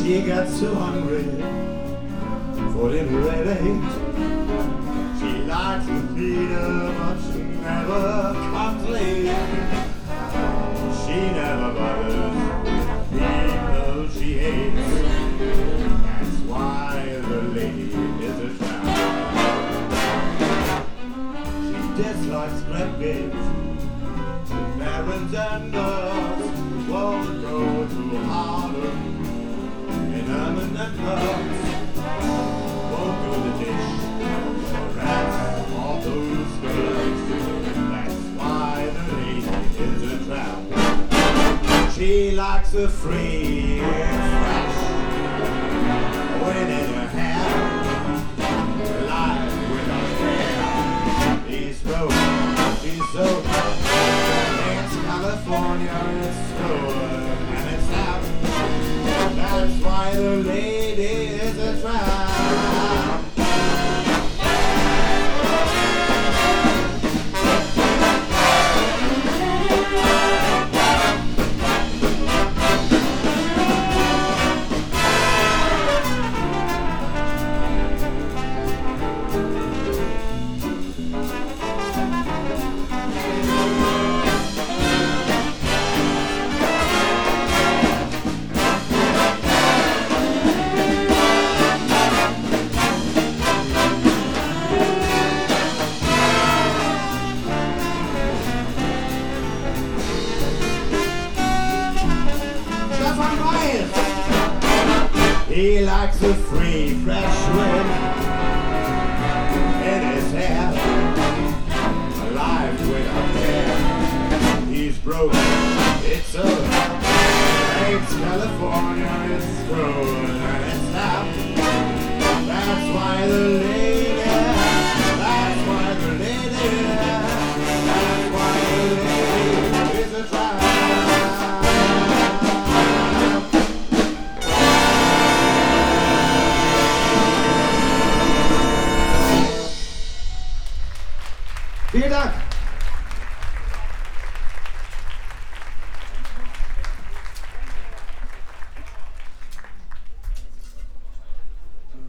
She got so hungry for dinner at 8. She likes to feed her, but she never comes late. She never bothers people she hates. That's why the lady is a tramp. She dislikes crab games. Parents and nurse won't go too hard in Herman and Hertz. Won't do the dish or rats or those skirts. That's why the lady is a tramp. She likes a free fresh wind in her hair, alive without fear. He's broke, she's so it's California, it's cold and it's out. That's why the lady is a tramp. He likes a free, fresh wind in his hair, alive without care. He's broke, it's over. It's California, it's cold and it's hot. That's why the lady, that's why the lady, that's why the lady is a tramp. Vielen Dank.